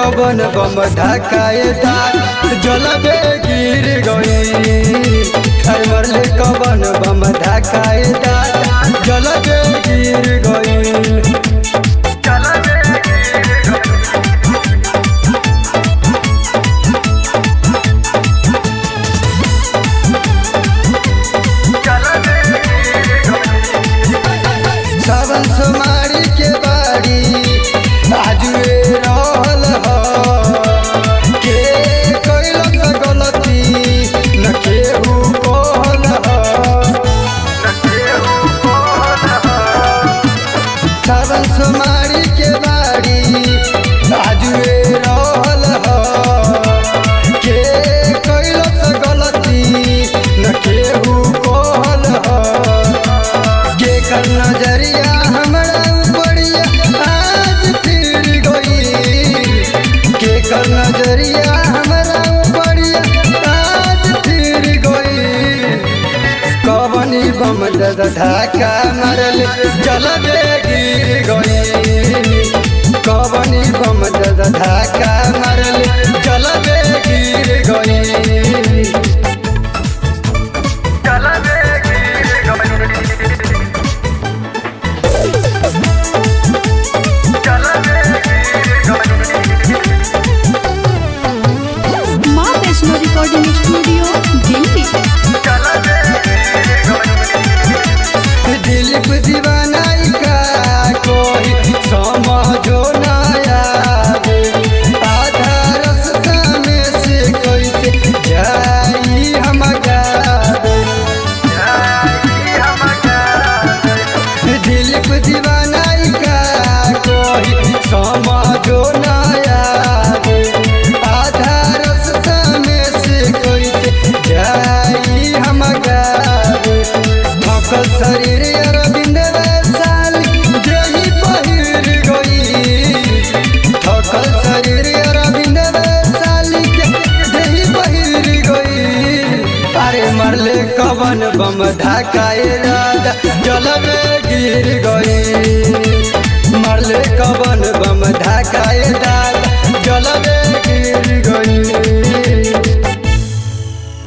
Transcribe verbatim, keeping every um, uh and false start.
कवन बम धकाए दार जलबे गिर गई। अरे मरले कवन बम धकाए दार जलबे गिर गई। सावन सोमारी के बारी आजुए रहल ह के कैलक गलती न केहू कहल ह। सावन सोमारी के बारी आजुए रहल ह के कैलक गलती न केहू कहल ह। के कर नजरिया हमरा उपरिया आज फिर गई। के कर नजरिया हमरा उपरिया आज फिर गई। कवनी बम धक्का मारल जलबे गिर गई। कवनी बम धक्का मारल जलबे गिर गई। Maa Vaishno recording studio Delhi. दिलीप दीवाना का कोई समझो न आवे। आधा रास्ता में से कैसे जाई हम गावे। दिलीप दीवाना का कोई समझो न आवे। आधा रास्ता में से कैसे जाई हम गावे। थकल शरीर अरविंद वैशाली देही पहिर गई। थकल शरीर अरविंद वैशाली के देही पहिर गई। अरे मरले कवन बम धकाए दादा जलबे गिर गई। मरले कवन बम धकाए दादा